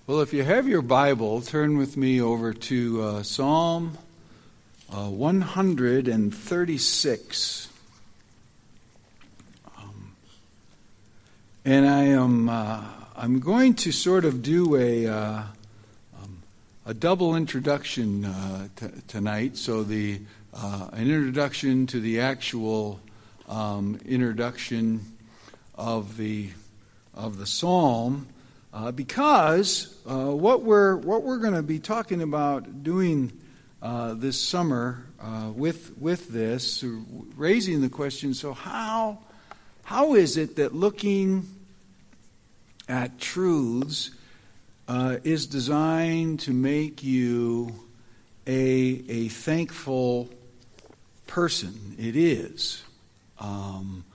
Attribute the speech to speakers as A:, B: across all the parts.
A: Well, if you have your Bible, turn with me over to Psalm 136. And I'm going to sort of do a double introduction tonight. So an introduction to the actual introduction of the psalm. Because what we're going to be talking about doing this summer with this, raising the question: so how is it that looking at truths is designed to make you a thankful person? It is. Psalm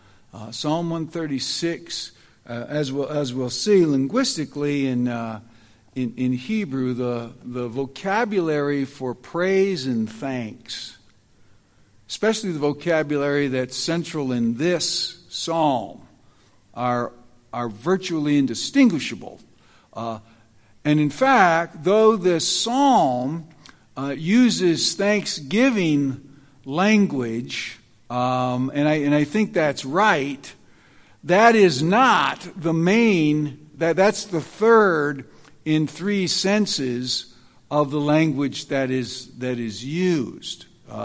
A: 136. As we'll see, linguistically in Hebrew, the vocabulary for praise and thanks, especially the vocabulary that's central in this psalm, are virtually indistinguishable. And in fact, though this psalm uses thanksgiving language, and I think that's right. That is not the main, that's the third in three senses of the language that is used.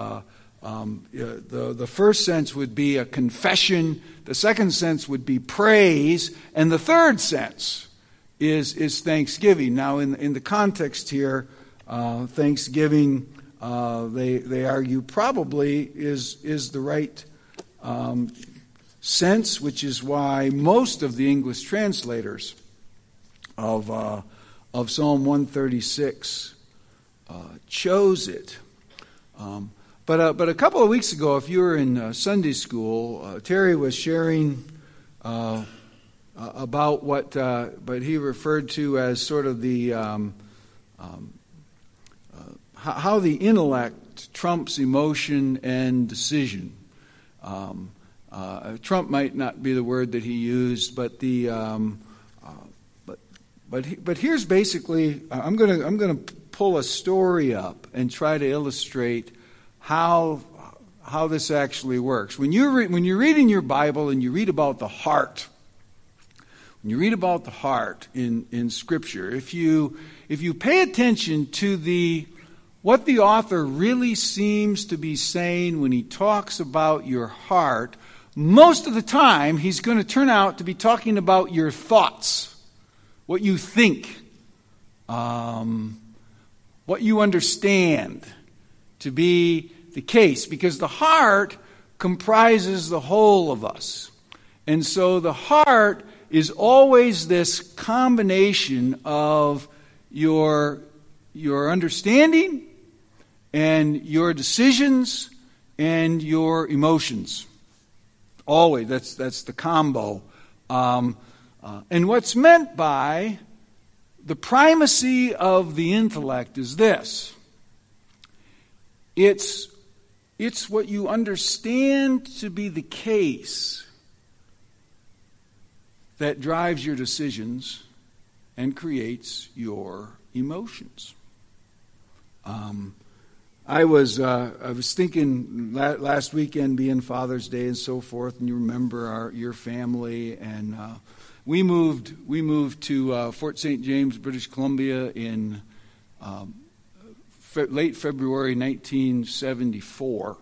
A: The first sense would be a confession, the second sense would be praise, and the third sense is thanksgiving. Now in the context here, thanksgiving, they argue probably is the right sense, which is why most of the English translators of Psalm 136 chose it. But a couple of weeks ago, if you were in Sunday school, Terry was sharing about what he referred to as sort of the how the intellect trumps emotion and decision. Trump might not be the word that he used, but but here's basically I'm going to pull a story up and try to illustrate how this actually works. When you're reading your Bible and you read about the heart, when you read about the heart in Scripture, if you pay attention to what the author really seems to be saying when he talks about your heart, most of the time, he's going to turn out to be talking about your thoughts, what you think, what you understand to be the case, because the heart comprises the whole of us. And so the heart is always this combination of your understanding and your decisions and your emotions. Always, that's the combo. And what's meant by the primacy of the intellect is this. It's what you understand to be the case that drives your decisions and creates your emotions. I was thinking last weekend being Father's Day and so forth, and you remember your family, and we moved to Fort St. James, British Columbia in late February 1974.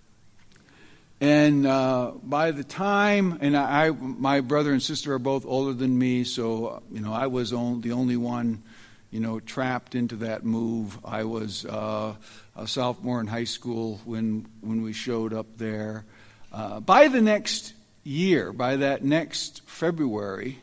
A: And by the time, and my brother and sister are both older than me, so I was the only one trapped into that move. I was a sophomore in high school when we showed up there. By the next year, by that next February,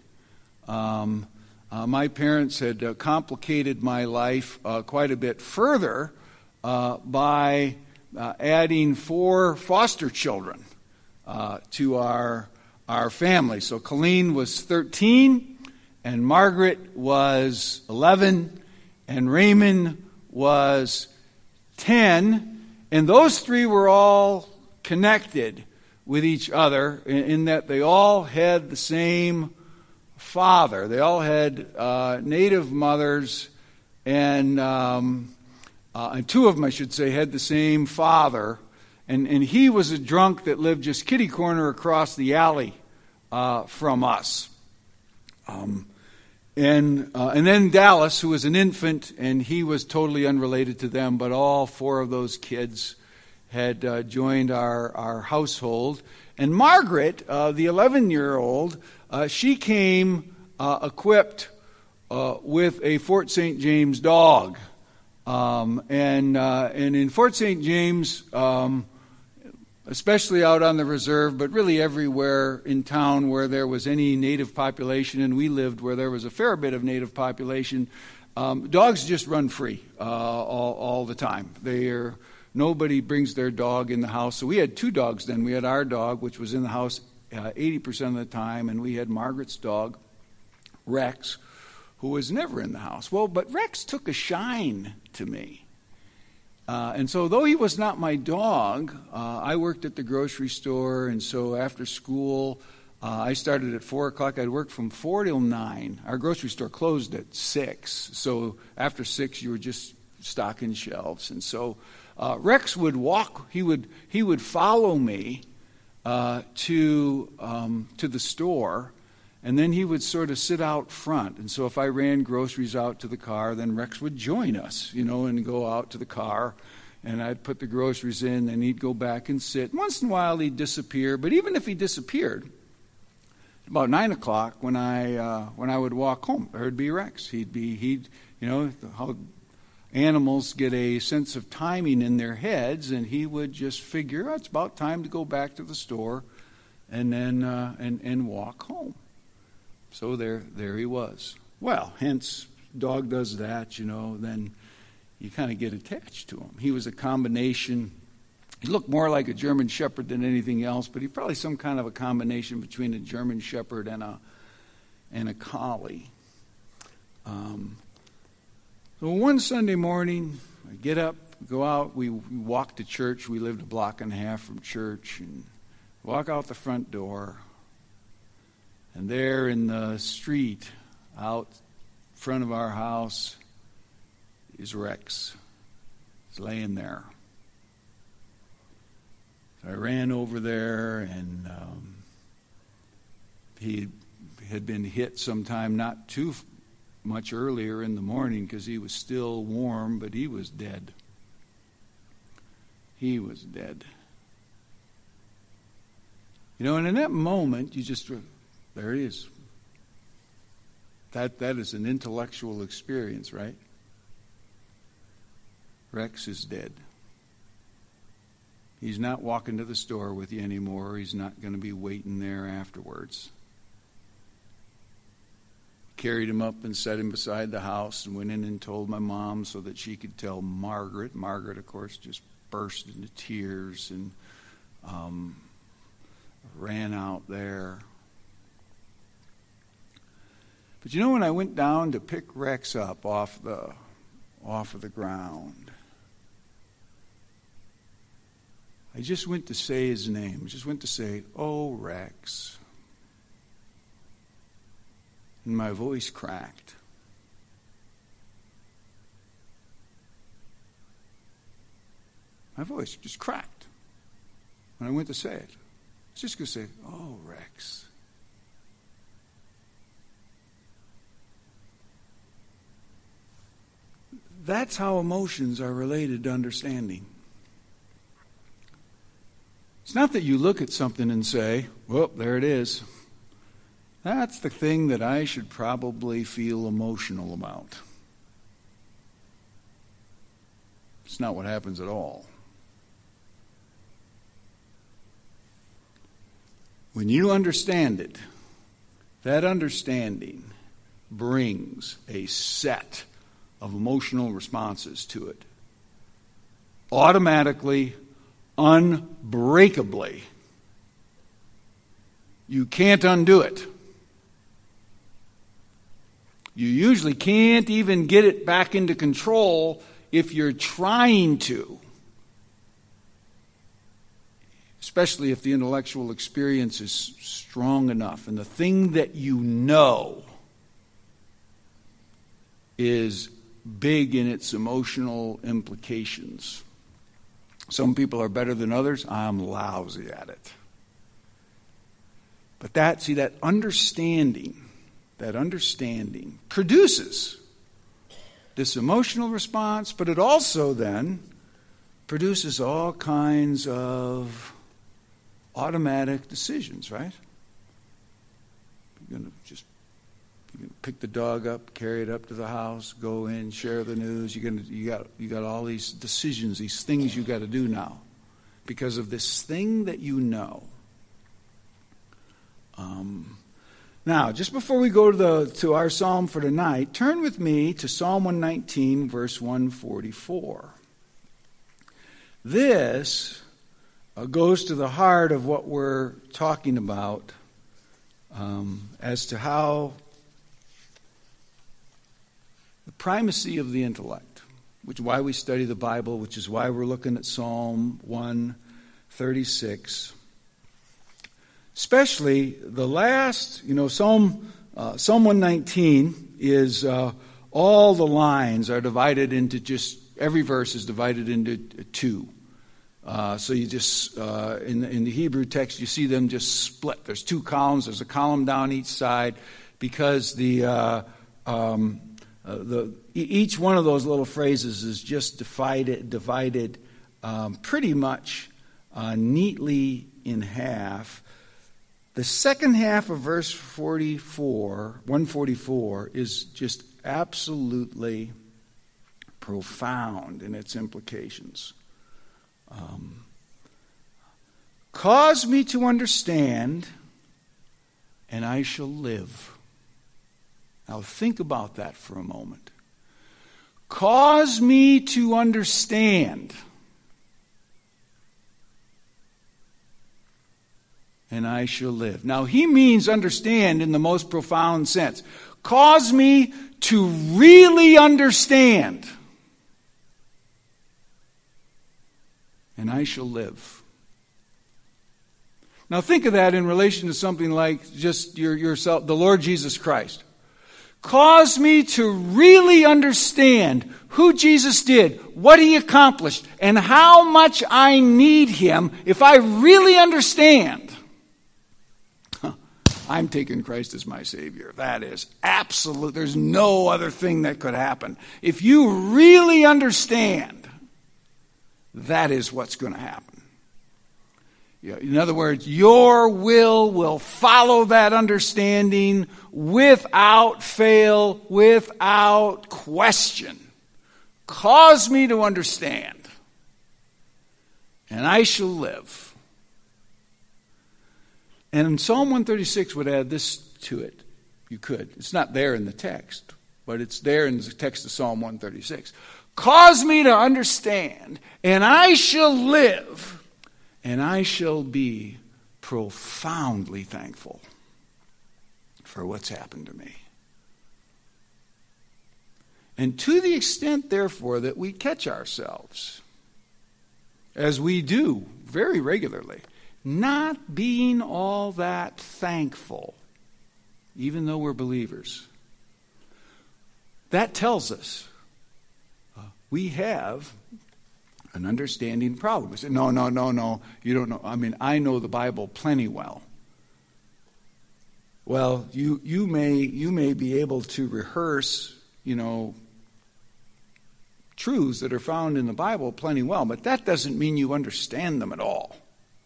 A: my parents had complicated my life quite a bit further by adding 4 foster children to our family. So Colleen was 13. And Margaret was 11, and Raymond was 10, and those 3 were all connected with each other in that they all had the same father. They all had native mothers, and two of them, I should say, had the same father. And he was a drunk that lived just kitty corner across the alley from us. And then Dallas, who was an infant, and he was totally unrelated to them, but all four of those kids had joined our household. And Margaret, the 11-year-old, she came equipped with a Fort St. James dog. And in Fort St. James, especially out on the reserve, but really everywhere in town where there was any native population, and we lived where there was a fair bit of native population, dogs just run free all the time. Nobody brings their dog in the house. So we had two dogs then. We had our dog, which was in the house 80% of the time, and we had Margaret's dog, Rex, who was never in the house. Well, but Rex took a shine to me. And so though he was not my dog, I worked at the grocery store, and so after school, I started at 4 o'clock. I'd work from 4 till 9. Our grocery store closed at 6, so after 6 you were just stocking shelves. And so Rex would walk, he would follow me to the store, and then he would sort of sit out front. And so if I ran groceries out to the car, then Rex would join us, and go out to the car. And I'd put the groceries in, and he'd go back and sit. Once in a while he'd disappear, but even if he disappeared, about 9 o'clock when I would walk home, there'd be Rex. How animals get a sense of timing in their heads, and he would just figure, it's about time to go back to the store, and then and walk home. So there he was. Well, hence, dog does that, then you kind of get attached to him. He was a combination. He looked more like a German Shepherd than anything else, but he probably some kind of a combination between a German Shepherd and a collie. So one Sunday morning, I get up, go out, we walk to church. We lived a block and a half from church, and walk out the front door. And there in the street out front of our house is Rex. He's laying there. So I ran over there, and he had been hit sometime not too much earlier in the morning because he was still warm, but he was dead. He was dead. And in that moment, there he is. That is an intellectual experience, right? Rex is dead. He's not walking to the store with you anymore. He's not going to be waiting there afterwards. Carried him up and set him beside the house and went in and told my mom so that she could tell Margaret. Margaret, of course, just burst into tears and ran out there. But when I went down to pick Rex up off of the ground, I just went to say his name. I just went to say, "Oh, Rex." And my voice cracked. My voice just cracked when I went to say it. I was just going to say, "Oh, Rex." That's how emotions are related to understanding. It's not that you look at something and say, "Well, there it is. That's the thing that I should probably feel emotional about." It's not what happens at all. When you understand it, that understanding brings a set of emotional responses to it. Automatically, unbreakably. You can't undo it. You usually can't even get it back into control if you're trying to. especially if the intellectual experience is strong enough, and the thing that you know is big in its emotional implications. Some people are better than others. I'm lousy at it. But that understanding produces this emotional response, but it also then produces all kinds of automatic decisions, right? You're going to pick the dog up, carry it up to the house, go in, share the news. You got all these decisions, these things you got to do now, because of this thing that you know. Now, just before we go to our psalm for tonight, turn with me to Psalm 119, verse 144. This goes to the heart of what we're talking about as to how the primacy of the intellect, which is why we study the Bible, which is why we're looking at Psalm 136. Especially the last, Psalm 119 is all the lines are divided into every verse is divided into two. So you just, in the Hebrew text, you see them just split. There's two columns. There's a column down each side because each one of those little phrases is just divided pretty much neatly in half. The second half of verse 144, is just absolutely profound in its implications. Cause me to understand, and I shall live. Now think about that for a moment. Cause me to understand, and I shall live. Now he means understand in the most profound sense. Cause me to really understand, and I shall live. Now think of that in relation to something like just yourself, the Lord Jesus Christ. Cause me to really understand who Jesus did, what he accomplished, and how much I need him. If I really understand, I'm taking Christ as my Savior. That is absolute. There's no other thing that could happen. If you really understand, that is what's going to happen. In other words, your will follow that understanding without fail, without question. Cause me to understand, and I shall live. And Psalm 136 would add this to it. You could. It's not there in the text, but it's there in the text of Psalm 136. Cause me to understand, and I shall live. And I shall be profoundly thankful for what's happened to me. And to the extent, therefore, that we catch ourselves, as we do very regularly, not being all that thankful, even though we're believers, that tells us we have an understanding problem. We say, no, you don't know. I mean, I know the Bible plenty well. Well, you may be able to rehearse, truths that are found in the Bible plenty well, but that doesn't mean you understand them at all.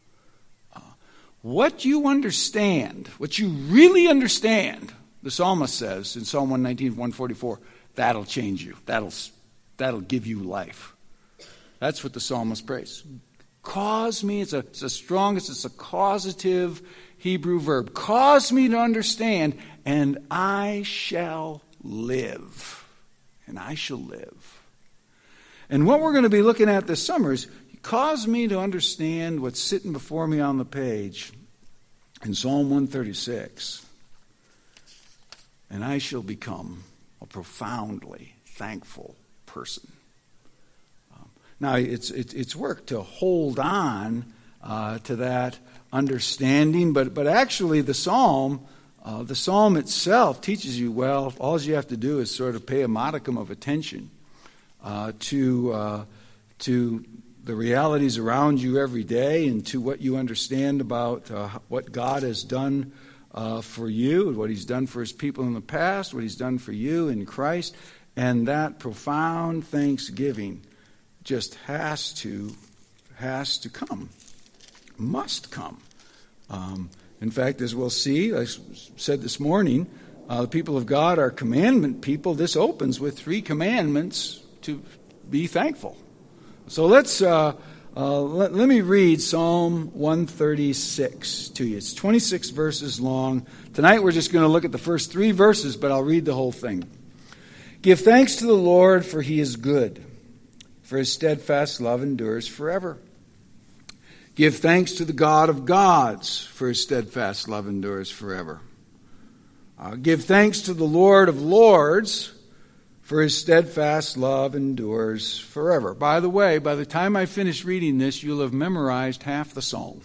A: What you understand, what you really understand, the psalmist says in Psalm 119, 144, that'll change you. That'll give you life. That's what the psalmist prays. Cause me, it's a causative Hebrew verb. Cause me to understand, and I shall live. And I shall live. And what we're going to be looking at this summer is, cause me to understand what's sitting before me on the page in Psalm 136. And I shall become a profoundly thankful person. Now, it's work to hold on to that understanding. But actually the psalm itself teaches you, well, all you have to do is sort of pay a modicum of attention to the realities around you every day and to what you understand about what God has done for you, what He's done for His people in the past, what He's done for you in Christ. And that profound thanksgiving just has to come, must come. In fact, as we'll see, I said this morning, the people of God are commandment people. This opens with 3 commandments to be thankful. So let me read Psalm 136 to you. It's 26 verses long. Tonight we're just going to look at the first 3 verses, but I'll read the whole thing. Give thanks to the Lord, for He is good, for His steadfast love endures forever. Give thanks to the God of gods, for His steadfast love endures forever. Give thanks to the Lord of lords, for His steadfast love endures forever. By the way, by the time I finish reading this, you'll have memorized half the psalm.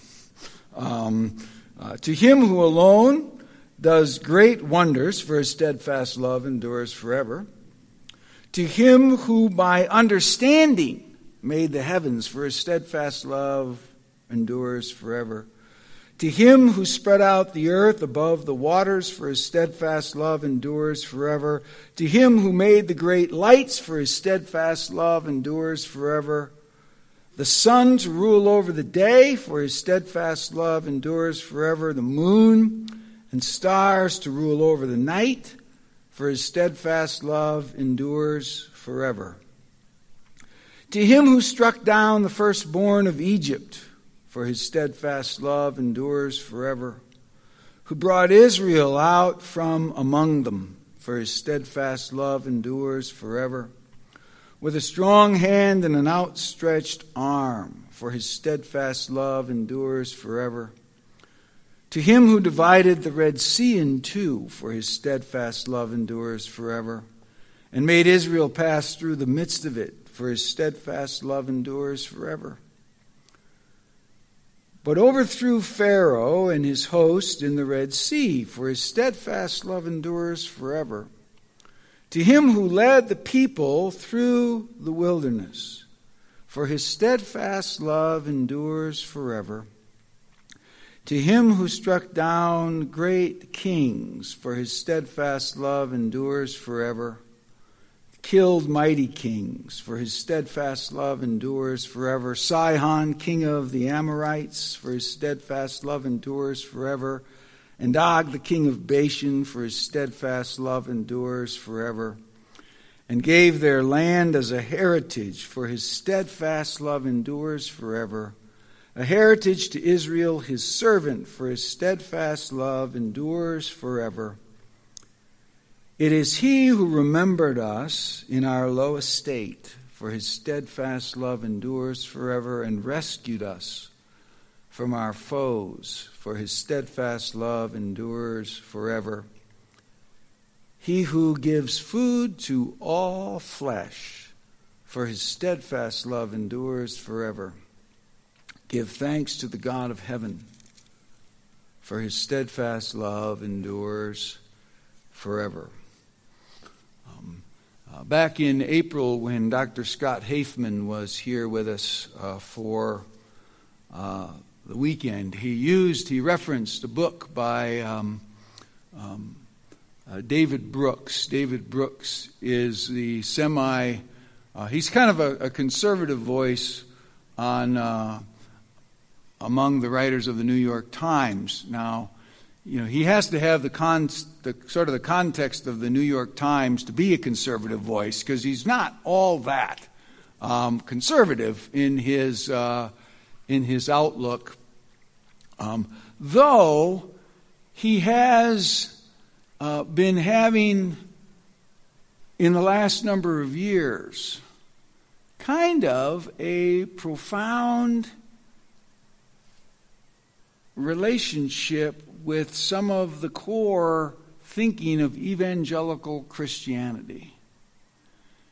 A: To Him who alone does great wonders, for His steadfast love endures forever. To Him who by understanding made the heavens, for His steadfast love endures forever. To Him who spread out the earth above the waters, for His steadfast love endures forever. To Him who made the great lights, for His steadfast love endures forever. The sun to rule over the day, for His steadfast love endures forever. The moon and stars to rule over the night, for His steadfast love endures forever. To Him who struck down the firstborn of Egypt, for His steadfast love endures forever. Who brought Israel out from among them, for His steadfast love endures forever. With a strong hand and an outstretched arm, for His steadfast love endures forever. To Him who divided the Red Sea in 2, for His steadfast love endures forever. And made Israel pass through the midst of it, for His steadfast love endures forever. But overthrew Pharaoh and his host in the Red Sea, for His steadfast love endures forever. To Him who led the people through the wilderness, for His steadfast love endures forever. To Him who struck down great kings, for His steadfast love endures forever. Killed mighty kings, for His steadfast love endures forever. Sihon, king of the Amorites, for His steadfast love endures forever. And Og, the king of Bashan, for His steadfast love endures forever. And gave their land as a heritage, for His steadfast love endures forever. A heritage to Israel, His servant, for His steadfast love endures forever. It is He who remembered us in our low estate, for His steadfast love endures forever, and rescued us from our foes, for His steadfast love endures forever. He who gives food to all flesh, for His steadfast love endures forever. Give thanks to the God of heaven, for His steadfast love endures forever. Back in April, when Dr. Scott Hafeman was here with us for the weekend, he referenced a book by David Brooks. David Brooks is the he's kind of a conservative voice on among the writers of the New York Times. Now, he has to have the context of the New York Times to be a conservative voice, because he's not all that conservative in his outlook. Though he has been having, in the last number of years, kind of a profound relationship with some of the core thinking of evangelical Christianity.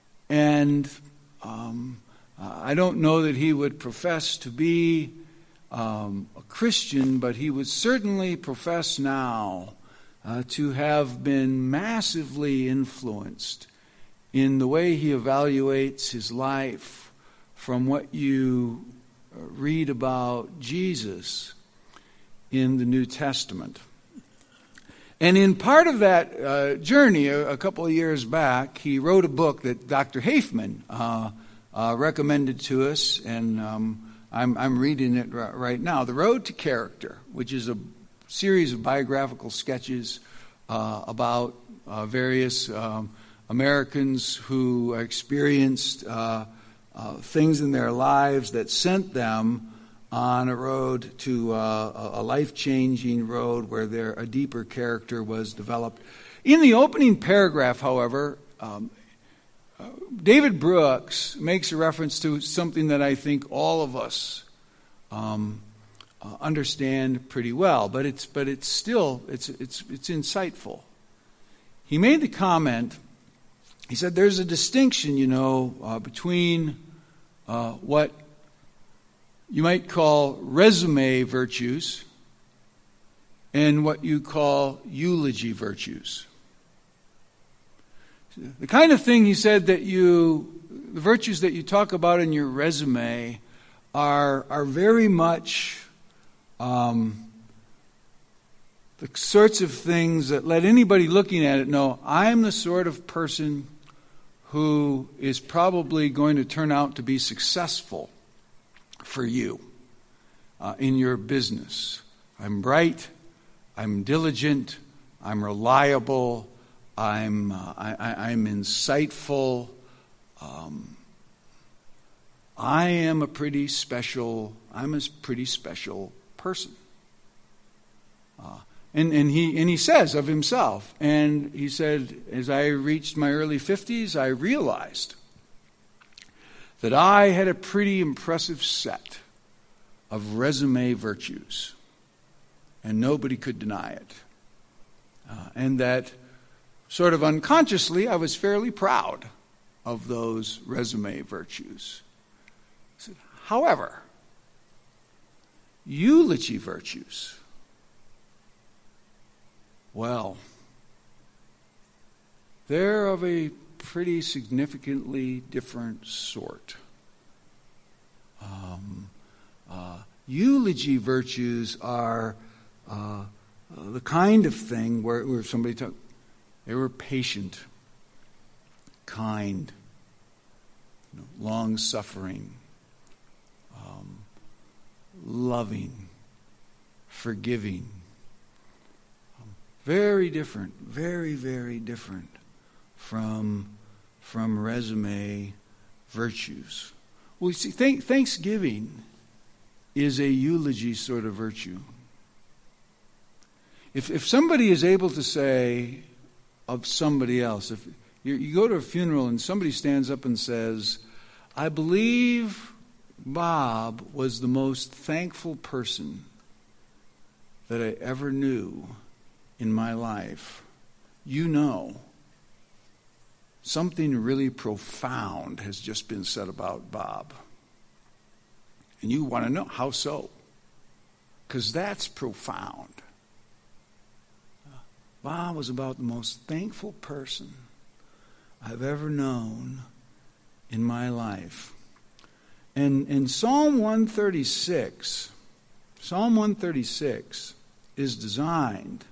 A: And I don't know that he would profess to be a Christian, but he would certainly profess now to have been massively influenced in the way he evaluates his life from what you read about Jesus in the New Testament. And in part of that journey, a couple of years back, he wrote a book that Dr. Hafemann recommended to us, and I'm reading it right now. The Road to Character, which is a series of biographical sketches about various Americans who experienced things in their lives that sent them on a road to a life-changing road where a deeper character was developed. In the opening paragraph, however, David Brooks makes a reference to something that I think all of us understand pretty well, but it's still insightful. He made the comment. He said, "There's a distinction, between what you might call resume virtues and what you call eulogy virtues." The kind of thing, he said, the virtues that you talk about in your resume are very much the sorts of things that let anybody looking at it know, I'm the sort of person who is probably going to turn out to be successful for you in your business. I'm bright, I'm diligent, I'm reliable, I'm insightful. I'm a pretty special person. And he says of himself, and he said, as I reached my early 50s, I realized that I had a pretty impressive set of resume virtues, and nobody could deny it. And that sort of unconsciously, I was fairly proud of those resume virtues. However, eulogy virtues, well, they're of a pretty significantly different sort. Eulogy virtues are the kind of thing where somebody they were patient, kind, long-suffering, loving, forgiving. Very different, very, very different from resume virtues. Well, you see, Thanksgiving is a eulogy sort of virtue. If somebody is able to say of somebody else, if you go to a funeral and somebody stands up and says, I believe Bob was the most thankful person that I ever knew in my life, something really profound has just been said about Bob. And you want to know, how so? Because that's profound. Bob was about the most thankful person I've ever known in my life. And Psalm 136 is designed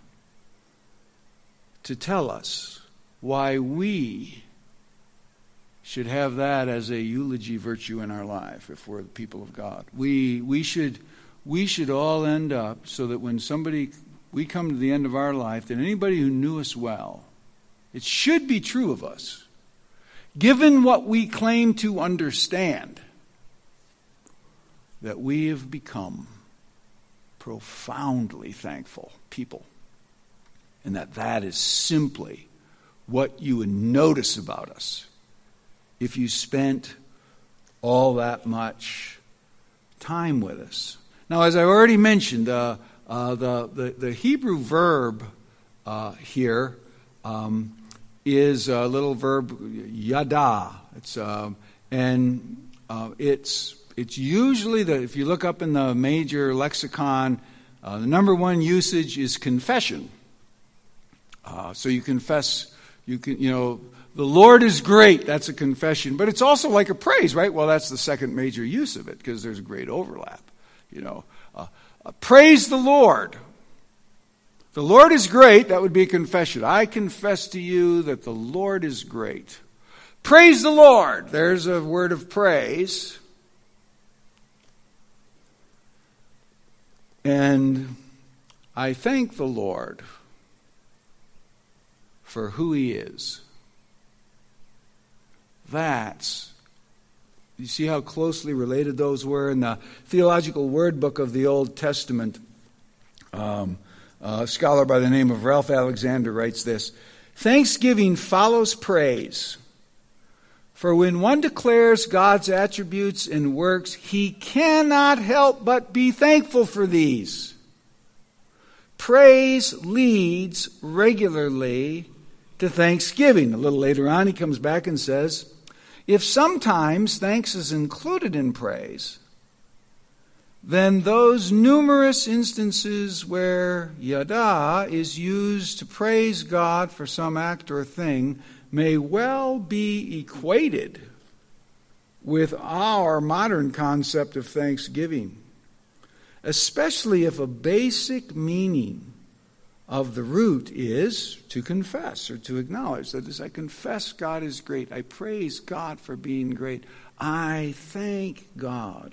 A: to tell us why we should have that as a eulogy virtue in our life if we're the people of God. We should all end up so that when we come to the end of our life, that anybody who knew us well, it should be true of us, given what we claim to understand, that we have become profoundly thankful people. And that is simply what you would notice about us if you spent all that much time with us. Now, as I already mentioned, the Hebrew verb here is a little verb yada. It's it's usually, if you look up in the major lexicon, the number one usage is confession. So you confess, the Lord is great, that's a confession. But it's also like a praise, right? Well, that's the second major use of it, because there's a great overlap. Praise the Lord. The Lord is great, that would be a confession. I confess to you that the Lord is great. Praise the Lord. There's a word of praise. And I thank the Lord for who He is. You see how closely related those were? In the Theological Word Book of the Old Testament, a scholar by the name of Ralph Alexander writes this: thanksgiving follows praise. For when one declares God's attributes and works, he cannot help but be thankful for these. Praise leads regularly to thanksgiving. A little later on, he comes back and says, if sometimes thanks is included in praise, then those numerous instances where yada is used to praise God for some act or thing may well be equated with our modern concept of thanksgiving, especially if a basic meaning of the root is to confess or to acknowledge. That is, I confess God is great. I praise God for being great. I thank God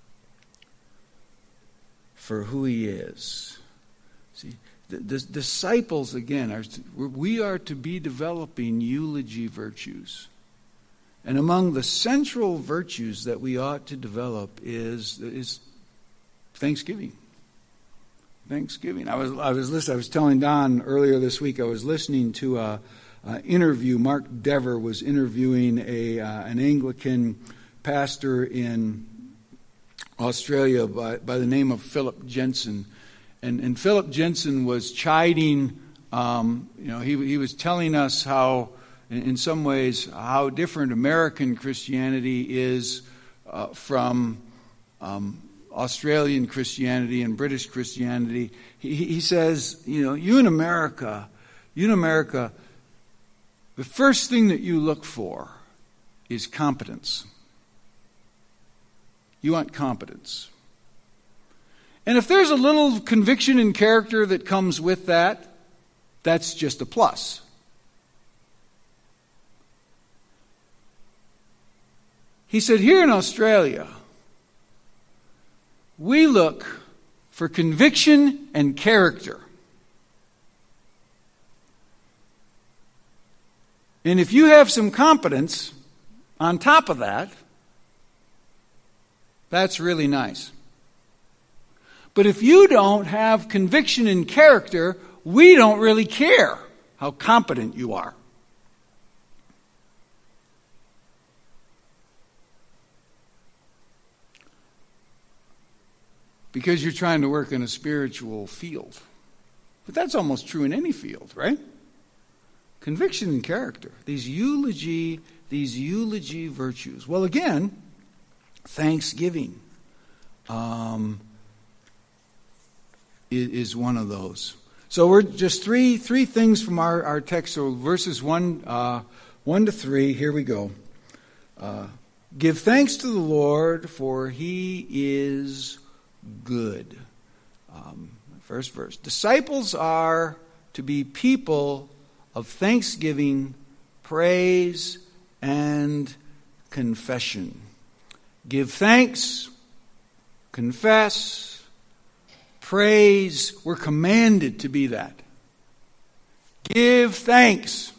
A: for who He is. See, the disciples, again, we are to be developing eulogy virtues. And among the central virtues that we ought to develop is thanksgiving. Thanksgiving. I was telling Don earlier this week, I was listening to an interview. Mark Dever was interviewing an Anglican pastor in Australia by the name of Philip Jensen. And Philip Jensen was chiding, he was telling us how, in some ways, how different American Christianity is from Australian Christianity and British Christianity. He says, you in America, the first thing that you look for is competence. You want competence. And if there's a little conviction and character that comes with that, that's just a plus. He said, here in Australia, we look for conviction and character. And if you have some competence on top of that, that's really nice. But if you don't have conviction and character, we don't really care how competent you are. Because you're trying to work in a spiritual field. But that's almost true in any field, right? Conviction and character. These eulogy virtues. Well, again, thanksgiving is one of those. So we're just three things from our text. So verses 1 to 3, here we go. Give thanks to the Lord, for He is good. First verse. Disciples are to be people of thanksgiving, praise, and confession. Give thanks, confess, praise. We're commanded to be that. Give thanks.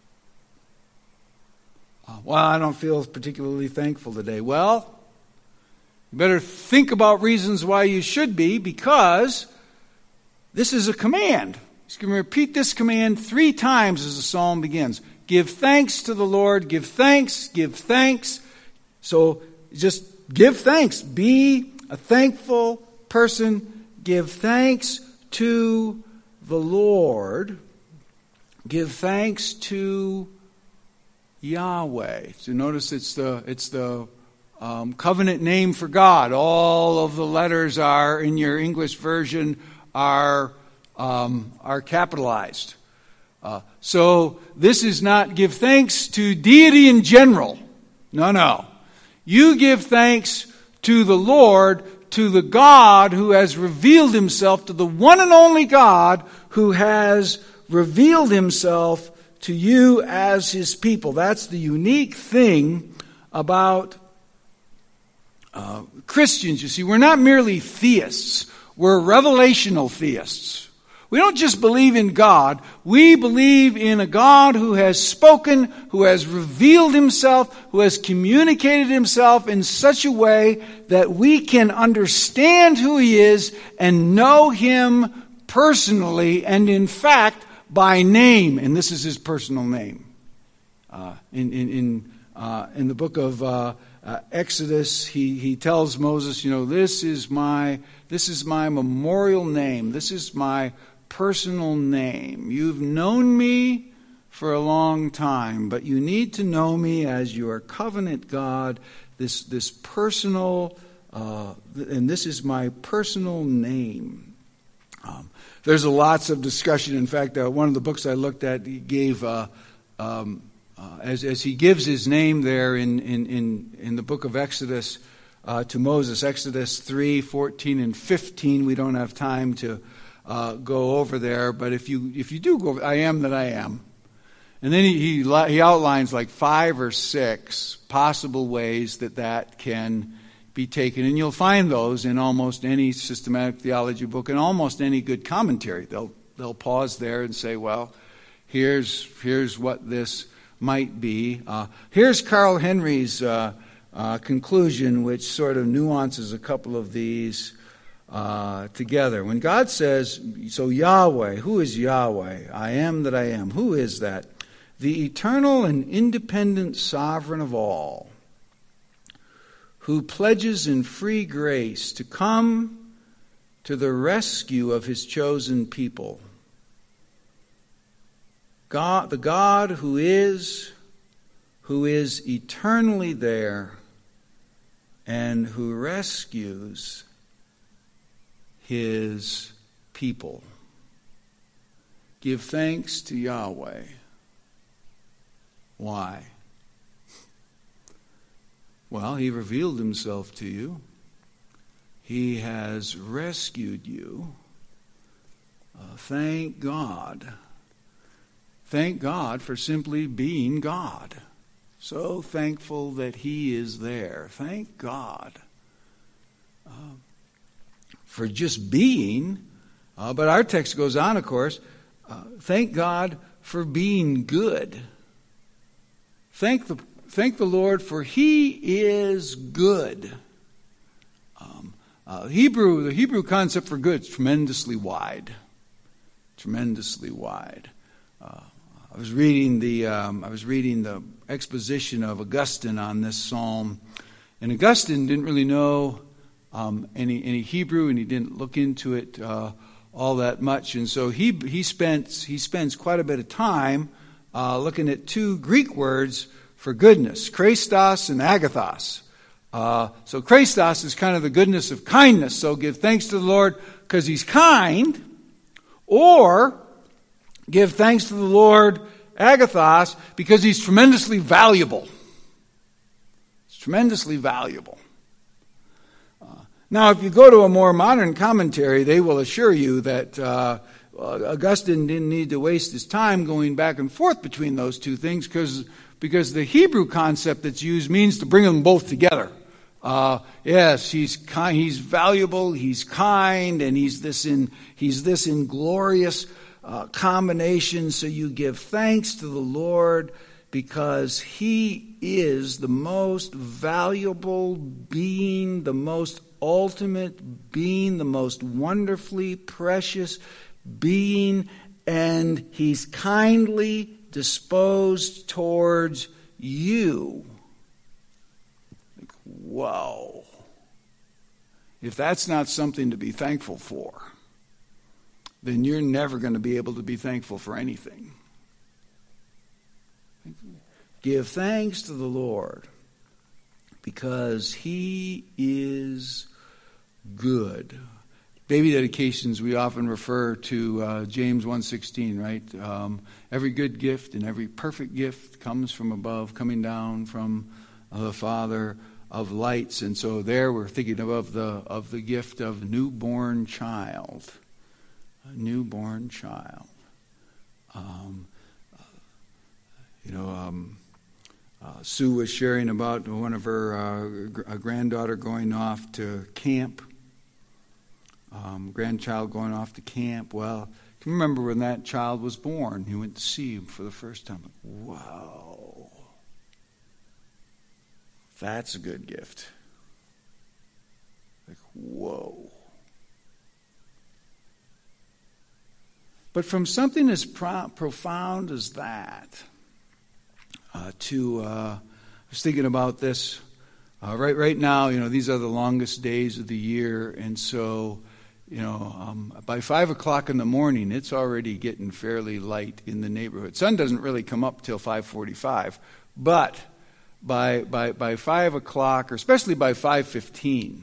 A: Well, I don't feel particularly thankful today. Well, you better think about reasons why you should be, because this is a command. He's going to repeat this command 3 times as the psalm begins. Give thanks to the Lord. Give thanks. Give thanks. So just give thanks. Be a thankful person. Give thanks to the Lord. Give thanks to Yahweh. So notice it's the covenant name for God. All of the letters are in your English version are capitalized. So this is not give thanks to deity in general. No. You give thanks to the Lord, to the God who has revealed himself, to the one and only God who has revealed himself to you as his people. That's the unique thing about Christians. You see, we're not merely theists. We're revelational theists. We don't just believe in God. We believe in a God who has spoken, who has revealed himself, who has communicated himself in such a way that we can understand who he is and know him personally and, in fact, by name. And this is his personal name. In the book of Exodus, he tells Moses, this is my memorial name. This is my personal name. You've known me for a long time, but you need to know me as your covenant God, this personal, and this is my personal name. There's lots of discussion. In fact, one of the books I looked at, he gave, as he gives his name there in the book of Exodus to Moses, Exodus 3, 14, and 15. We don't have time to go over there, but if you do go over, I am that I am. And then he outlines like 5 or 6 possible ways that can be taken. And you'll find those in almost any systematic theology book and almost any good commentary. They'll pause there and say, well, here's what this might be. Here's Carl Henry's conclusion, which sort of nuances a couple of these together. When God says, so Yahweh, who is Yahweh? I am that I am. Who is that? The eternal and independent sovereign of all, who pledges in free grace to come to the rescue of his chosen people. God, the God who is eternally there and who rescues his people. Give thanks to Yahweh. Why? Well, he revealed himself to you. He has rescued you. Thank God. Thank God for simply being God. So thankful that he is there. Thank God for just being. But our text goes on, of course. Thank God for being good. Thank the Lord for he is good. The Hebrew concept for good is tremendously wide. Tremendously wide. I was reading the exposition of Augustine on this psalm, and Augustine didn't really know any Hebrew, and he didn't look into it all that much, and so he spends quite a bit of time looking at 2 Greek words for goodness, Christos and agathos. So Christos is kind of the goodness of kindness. So give thanks to the Lord because he's kind, or give thanks to the Lord, agathos, because he's tremendously valuable. It's tremendously valuable. Now, if you go to a more modern commentary, they will assure you that Augustine didn't need to waste his time going back and forth between those 2 things because the Hebrew concept that's used means to bring them both together. Yes, he's kind, he's valuable, he's kind, and he's this in glorious combination. So you give thanks to the Lord because he is the most valuable being, the most ultimate being, the most wonderfully precious being, and he's kindly disposed towards you. Whoa. If that's not something to be thankful for, then you're never going to be able to be thankful for anything. Give thanks to the Lord because he is good. Baby dedications, we often refer to James 1:16, right? Every good gift and every perfect gift comes from above, coming down from the Father of lights. And so there we're thinking of the gift of newborn child. A newborn child. Sue was sharing about one of her granddaughter going off to camp. Grandchild going off to camp. Well, I can remember when that child was born. He went to see him for the first time. Wow. That's a good gift. Like, whoa. But from something as profound as that, I was thinking about this right now. These are the longest days of the year, and so by 5 o'clock in the morning, it's already getting fairly light in the neighborhood. Sun doesn't really come up till 5:45, but by 5 o'clock, or especially by 5:15,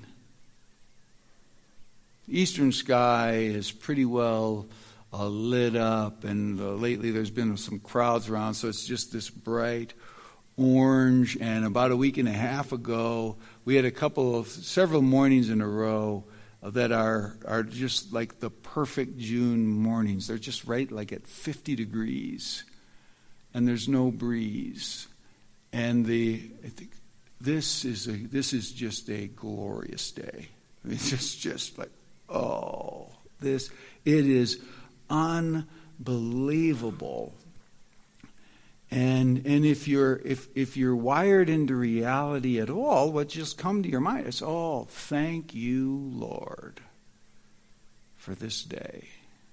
A: the eastern sky is pretty well lit up, and lately there's been some crowds around, so it's just this bright orange. And about a week and a half ago, we had several mornings in a row that are just like the perfect June mornings. They're just right like at 50 degrees, and there's no breeze. And I think this is just a glorious day. It's just like, it is unbelievable. And if you're wired into reality at all, what just come to your mind is, thank you, Lord, for this day.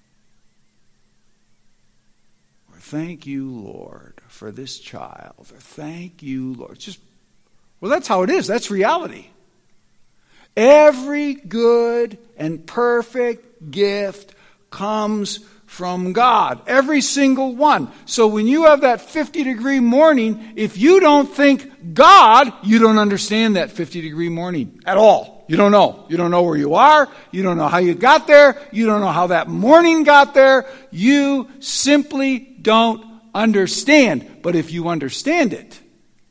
A: Or thank you, Lord, for this child. Or thank you, Lord. That's how it is. That's reality. Every good and perfect gift comes from God. Every single one. So when you have that 50-degree morning, if you don't think God, you don't understand that 50-degree morning at all. You don't know. You don't know where you are. You don't know how you got there. You don't know how that morning got there. You simply don't understand. But if you understand it,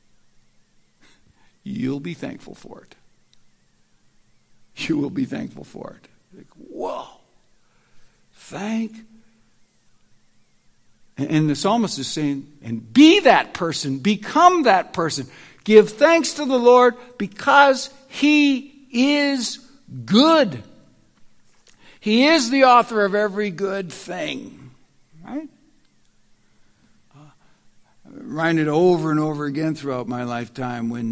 A: you'll be thankful for it. You will be thankful for it. Like, whoa. And the psalmist is saying, and be that person, become that person. Give thanks to the Lord because He is good. He is the author of every good thing. Right? Reminded over and over again throughout my lifetime when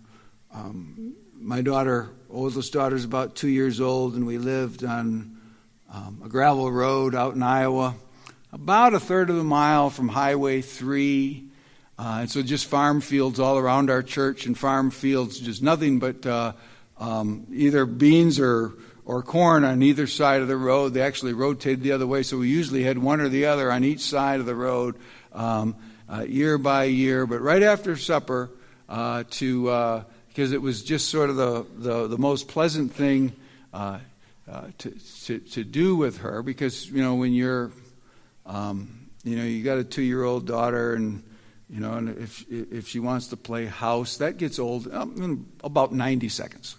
A: my oldest daughter is about 2 years old, and we lived on a gravel road out in Iowa, about a third of a mile from Highway 3. And so just farm fields all around our church, and farm fields, just nothing but either beans or corn on either side of the road. They actually rotated the other way, so we usually had one or the other on each side of the road year by year. But right after supper, because it was just sort of the most pleasant thing to do with her, because when you're you got a 2-year-old daughter, and and if she wants to play house, that gets old in about 90 seconds.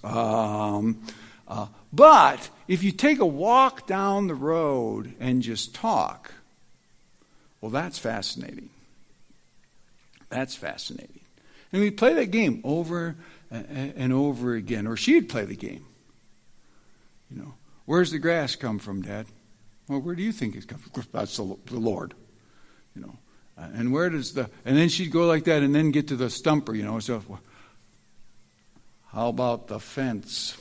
A: But if you take a walk down the road and just talk, well, that's fascinating. That's fascinating. And we play that game over and over again, or she'd play the game. Where's the grass come from, Dad? Well, where do you think it's come from? That's the Lord. And where does and then she'd go like that and then get to the stumper, So, how about the fence?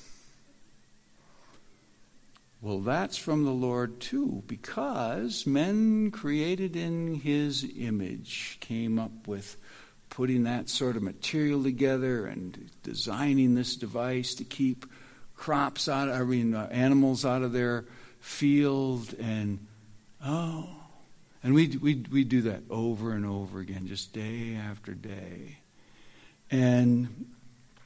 A: Well, that's from the Lord too, because men created in His image came up with putting that sort of material together and designing this device to keep animals out of their field, and we do that over and over again, just day after day. And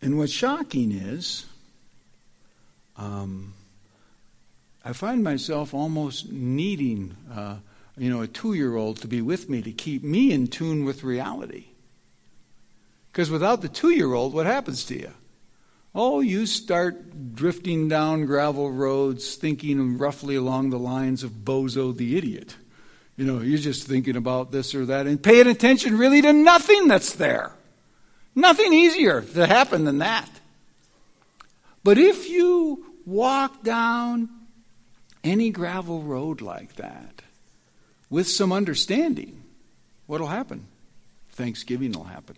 A: And what's shocking is, I find myself almost needing, a 2-year-old to be with me to keep me in tune with reality. Because without the 2-year-old, what happens to you? Oh, you start drifting down gravel roads thinking roughly along the lines of Bozo the idiot. You're just thinking about this or that and paying attention really to nothing that's there. Nothing easier to happen than that. But if you walk down any gravel road like that with some understanding, what'll happen? Thanksgiving will happen.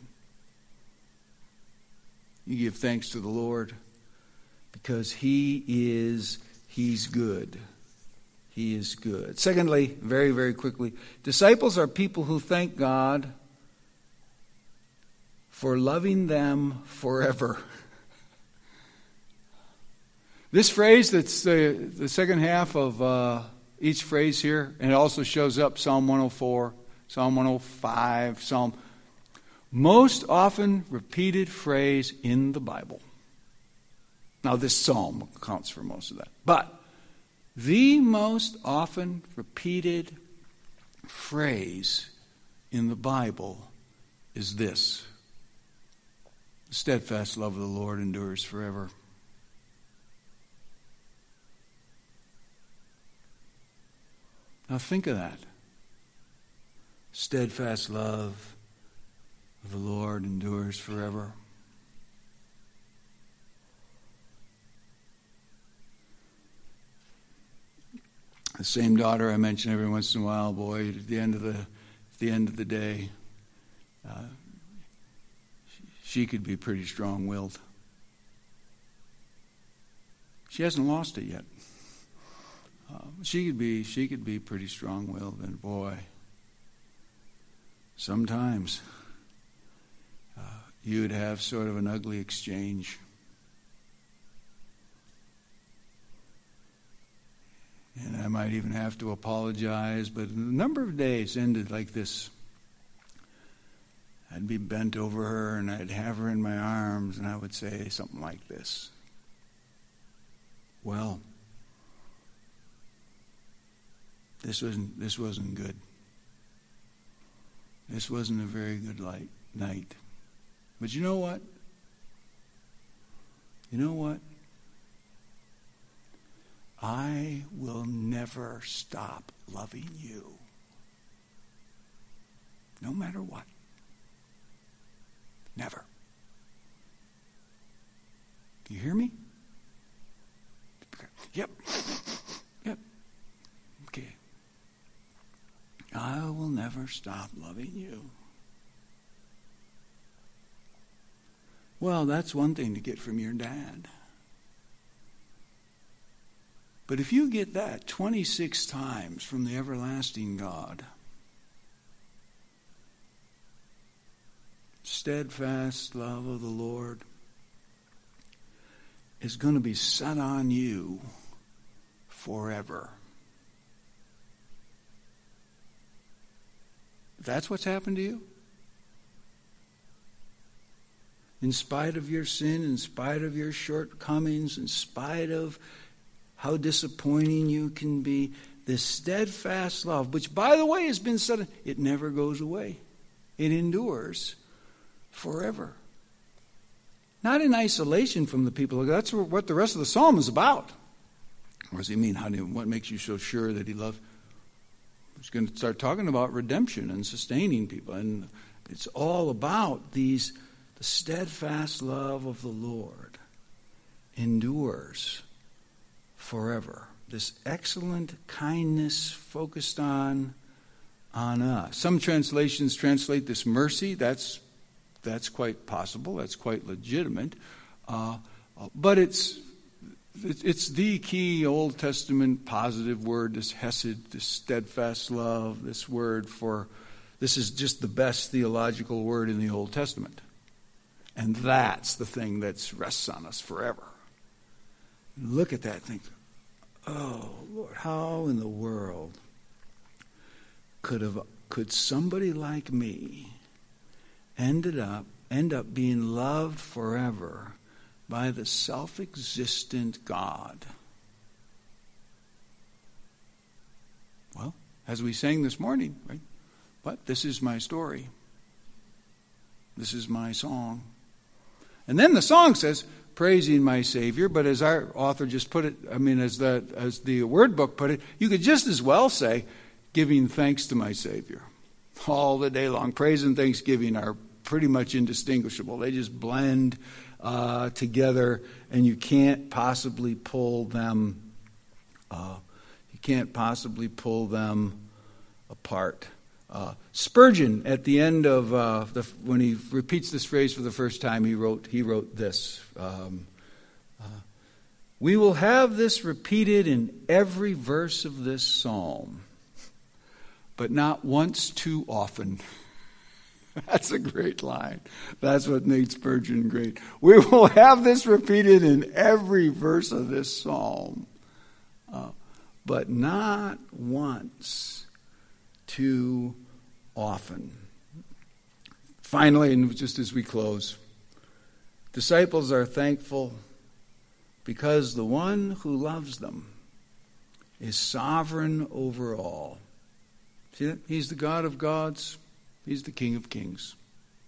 A: You give thanks to the Lord because He's good. He is good. Secondly, very, very quickly, disciples are people who thank God for loving them forever. This phrase that's the second half of each phrase here, and it also shows up Psalm 104, Psalm 105, most often repeated phrase in the Bible. Now this psalm accounts for most of that. But the most often repeated phrase in the Bible is this: the steadfast love of the Lord endures forever. Now think of that. Steadfast love of the Lord endures forever. The same daughter I mention every once in a while, boy, at the end of the day, she could be pretty strong-willed. She hasn't lost it yet. She could be pretty strong-willed, and boy, sometimes you'd have sort of an ugly exchange. And I might even have to apologize, but a number of days ended like this. I'd be bent over her and I'd have her in my arms and I would say something like this: well, this wasn't good. This wasn't a very good night. But you know what? I will never stop loving you. No matter what. Never. Do you hear me? Yep. Okay. I will never stop loving you. Well, that's one thing to get from your dad. But if you get that 26 times from the everlasting God, steadfast love of the Lord is going to be set on you forever. That's what's happened to you? In spite of your sin, in spite of your shortcomings, in spite of how disappointing you can be, this steadfast love, which by the way has been said, it never goes away. It endures forever. Not in isolation from the people. That's what the rest of the psalm is about. What does he mean? What makes you so sure that he loves? He's going to start talking about redemption and sustaining people. And it's all about the steadfast love of the Lord endures forever. This excellent kindness focused on us. Some translations translate this mercy. That's quite possible. That's quite legitimate. But it's the key Old Testament positive word, this hesed, this steadfast love, this is just the best theological word in the Old Testament. And that's the thing that rests on us forever. Look at that and think, oh, Lord, how in the world could somebody like me ended up end up being loved forever by the self-existent God? Well, as we sang this morning, right? But this is my story. This is my song. And then the song says, praising my Savior, but as our author just put it, as the word book put it, you could just as well say, giving thanks to my Savior. All the day long. Praise and thanksgiving are pretty much indistinguishable. They just blend together, and you can't possibly pull them. Apart. Spurgeon, at the end of when he repeats this phrase for the first time, he wrote this. We will have this repeated in every verse of this psalm, but not once too often. That's a great line. That's what made Spurgeon great. We will have this repeated in every verse of this psalm, but not once too often. Finally, and just as we close, disciples are thankful because the one who loves them is sovereign over all. See that? He's the God of gods. He's the King of kings.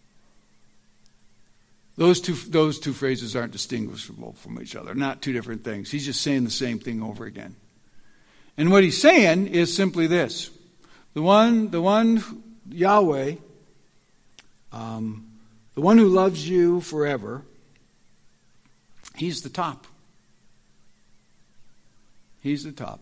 A: Those two phrases aren't distinguishable from each other. Not two different things. He's just saying the same thing over again. And what he's saying is simply this. The one Yahweh, the one who loves you forever, he's the top. He's the top.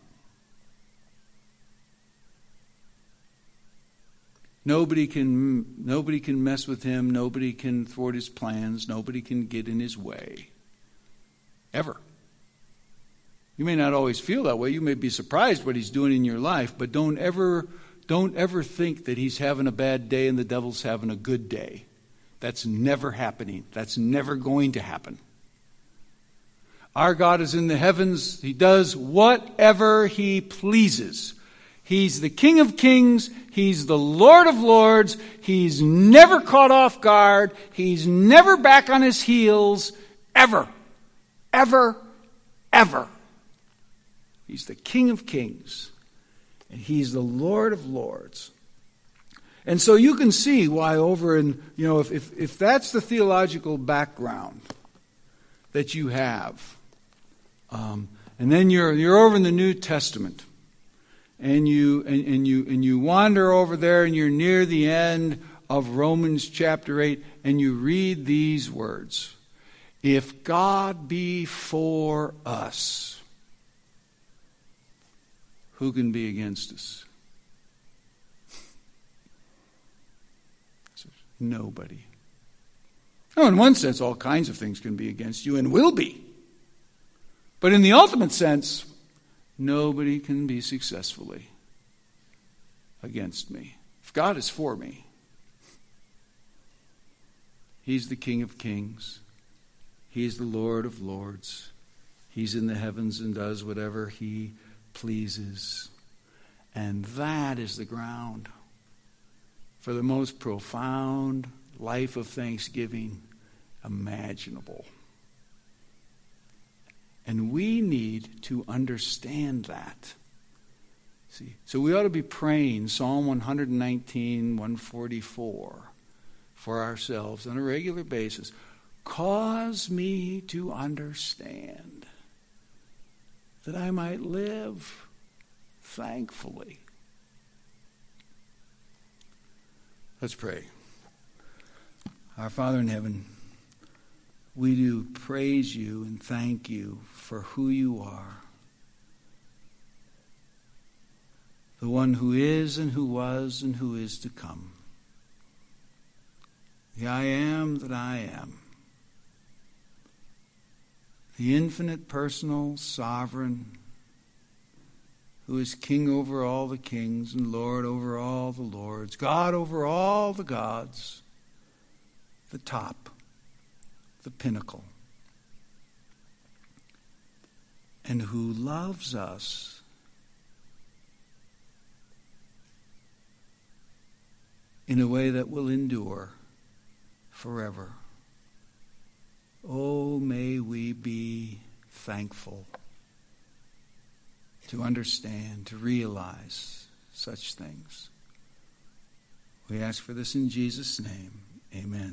A: Nobody can mess with him. Nobody can thwart his plans. Nobody can get in his way. Ever. You may not always feel that way. You may be surprised what he's doing in your life, but don't ever think that he's having a bad day and the devil's having a good day. That's never happening. That's never going to happen. Our God is in the heavens. He does whatever he pleases. He's the King of kings. He's the Lord of lords. He's never caught off guard. He's never back on his heels. Ever. Ever. Ever. He's the King of kings. And he's the Lord of lords. And so you can see why over in, if that's the theological background that you have, and then you're over in the New Testament, and you wander over there, and you're near the end of Romans chapter 8, and you read these words: if God be for us, who can be against us? Nobody. Now, in one sense, all kinds of things can be against you and will be. But in the ultimate sense, nobody can be successfully against me. If God is for me, he's the King of kings. He's the Lord of lords. He's in the heavens and does whatever he pleases. And that is the ground for the most profound life of thanksgiving imaginable. And we need to understand that. See, so we ought to be praying Psalm 119, 144 for ourselves on a regular basis. Cause me to understand that I might live thankfully. Let's pray. Our Father in heaven, we do praise you and thank you for who you are. The one who is and who was and who is to come. The I am that I am. The infinite, personal, sovereign, who is king over all the kings and Lord over all the lords, God over all the gods, the top, the pinnacle, and who loves us in a way that will endure forever. Oh, may we be thankful to understand, to realize such things. We ask for this in Jesus' name. Amen.